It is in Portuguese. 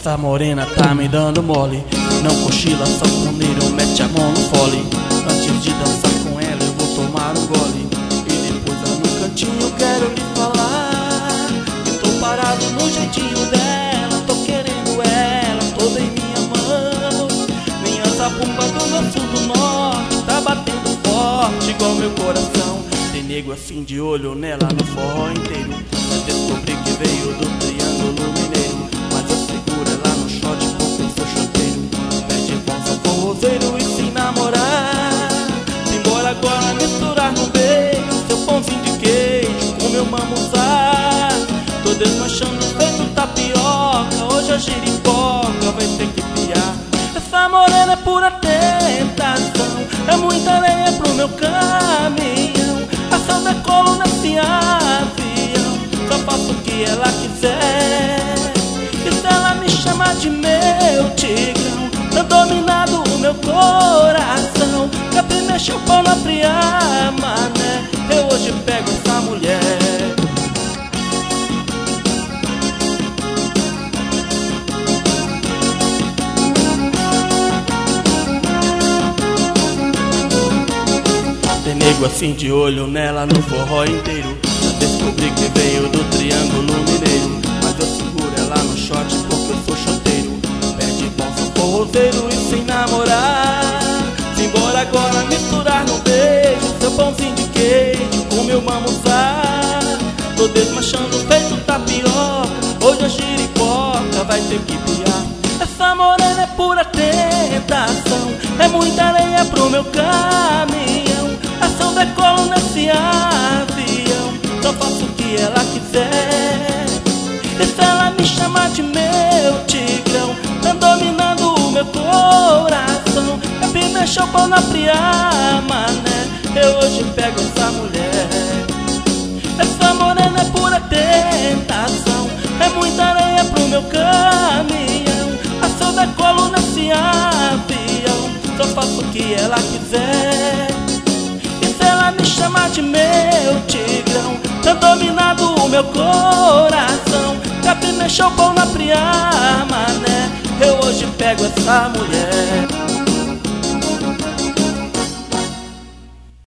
Essa morena tá me dando mole. Não cochila, só comigo, mete a mão no fole. Antes de dançar com ela eu vou tomar um gole. E depois lá no cantinho eu quero lhe falar que tô parado no jeitinho dela. Tô querendo ela toda em minha mão. Minha zabumba do meu sul do norte tá batendo forte igual meu coração. Tem nego assim de olho nela no forró inteiro. Eu descobri que veio do Triângulo Mineiro, mas eu seguro ela no shot porque eu sou choteiro. Pede bolsa, forrozeiro e sem namorar. Simbora agora misturar no beijo seu pãozinho de queijo com meu mamuzá. Tô desmanchando feito tapioca, hoje a giripoca vai ter que piar. Essa morena é pura tentação, é muita areia pro meu caminhão. Ação decolo nesse avião, só faço o que ela quiser. E se ela me chamar de meu tigrão, tá dominado o meu coração. Capri mexeu o pau na Priá, mané, eu hoje pego essa mulher. Tem nego assim de olho nela no forró inteiro. Já descobri que veio do Triângulo Mineiro, mas eu seguro ela no shot porque eu sou choteiro. Pede bolsa, forrozeiro e sem namorar. Simbora agora misturar no beijo seu pãozinho de queijo com meu mamuzá. Tô desmanchando feito tapioca, hoje a giripoca vai ter que piar. Essa morena é pura tentação, é muita areia pro meu caminhão. Ação decolo nesse avião, só faço o que ela quiser. E se ela me chamar de meu tigrão, tá dominando o meu coração. Capri mexeu o pau na Priá, mané, eu hoje pego essa mulher. Essa morena é pura tentação, é muita areia pro meu caminhão. Ação decolo nesse avião, só faço o que ela quiser. Me chamar de meu tigrão, tá dominado o meu coração. Capri mexeu o pau na Priá, mané, eu hoje pego essa mulher.